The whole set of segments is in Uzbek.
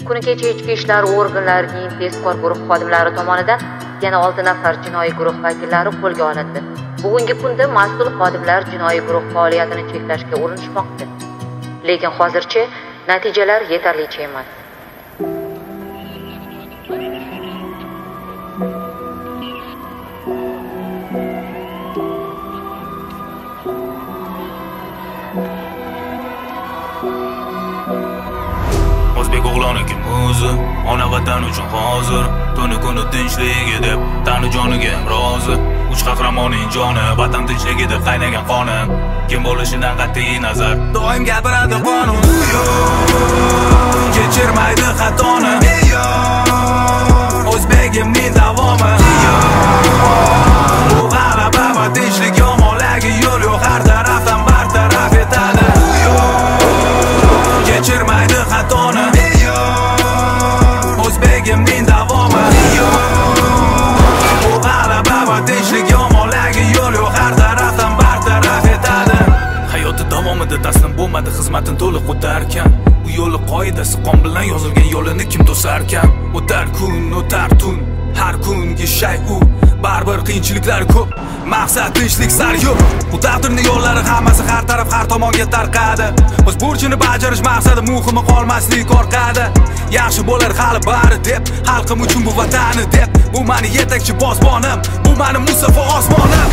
Kuni kecha ichki ishlar organlarining tezkor guruh xodimlari tomonidan yana 6 nafar jinoiy guruh vakillari qo'lga olindi. Bugungi kunda mas'ul xodimlar jinoiy guruh faoliyatini cheklashga urinishmoqda. Lekin hozircha natijalar yetarlicha emas. O'zbek o'g'loniga o'zi ona vatan uchun hozir tuni kuni tinchligiga deb tani joniga rozi. Uch qahramonning joni vatan tinchligi deb qaynagan qoni. Kim bo'lishidan qat'iy nazar doim gapiradi qonun. Kechirmaydi xatoni. O'zbegimning davomi. Bu g'alaba va tinchlik yomonlarga yo'l yo'q, har tarafdan bartaraf etadi. Kechirmaydi xatoni. O'zbegimning davomi. Bu g'alaba va tinchlik yomonlarga yo'l yo'q, har tarafdan bartaraf etadi. Hayoti davomida taslim bo'lmadi, xizmatini to'liq o'tarkan. Bu yo'li qoidasi qon bilan yozilgan, yo'lini kim to'sarkan. O'tar kun, o'tar tun, har kungi shay u. Baribir qiyinchiliklar ko'p, maqsad tinchlik sar yo'q. Bu taqdirning yo'llari hammasi har taraf, har tomonga tarqadi. O'z burchini bajarish maqsadi, muhimi qolmaslik orqada. Yaxshi bo'lar hali bari deb, xalqim uchun bu vatani deb. Bu meni yetakchi bosbonim, bu meni Musaffo osmonim.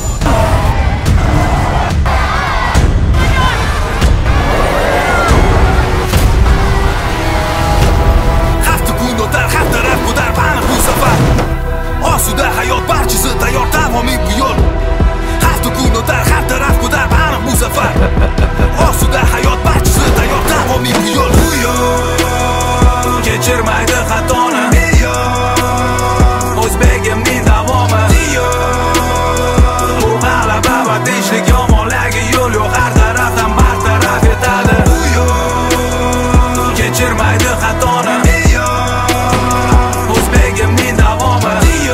Hafta kun o'tar, har taraf ko'tar paniq bu safar. Osuda hayot barchasi tayyor, davomiy bu yo'l. Hafta kun o'tar, har taraf ko'tar paniq bu safar. Osuda hayot barchasi tayyor, davomiy bu yo'l. Kechirmaydi xatoni. O'zbegimning davomi. Bu g'alaba va tinchlik yomonlarga yo'l yo'q, har tarafdan bartaraf etadi. Kechirmaydi xatoni. O'zbegimning davomi.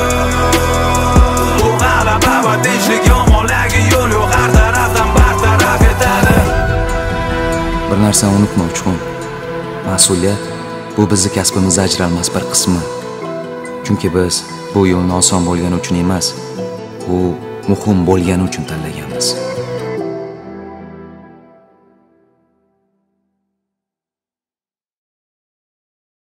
Bu g'alaba va tinchlik yomonlarga yo'l yo'q, har tarafdan bartaraf etadi. Bir narsani unutma Uchqun. Mas'uliyat bu bizning kasbimizning ajralmas bir qismi. Chunki biz bu yo'lni oson bo'lgani uchun emas, u muhim bo'lgani uchun tanlaganmiz.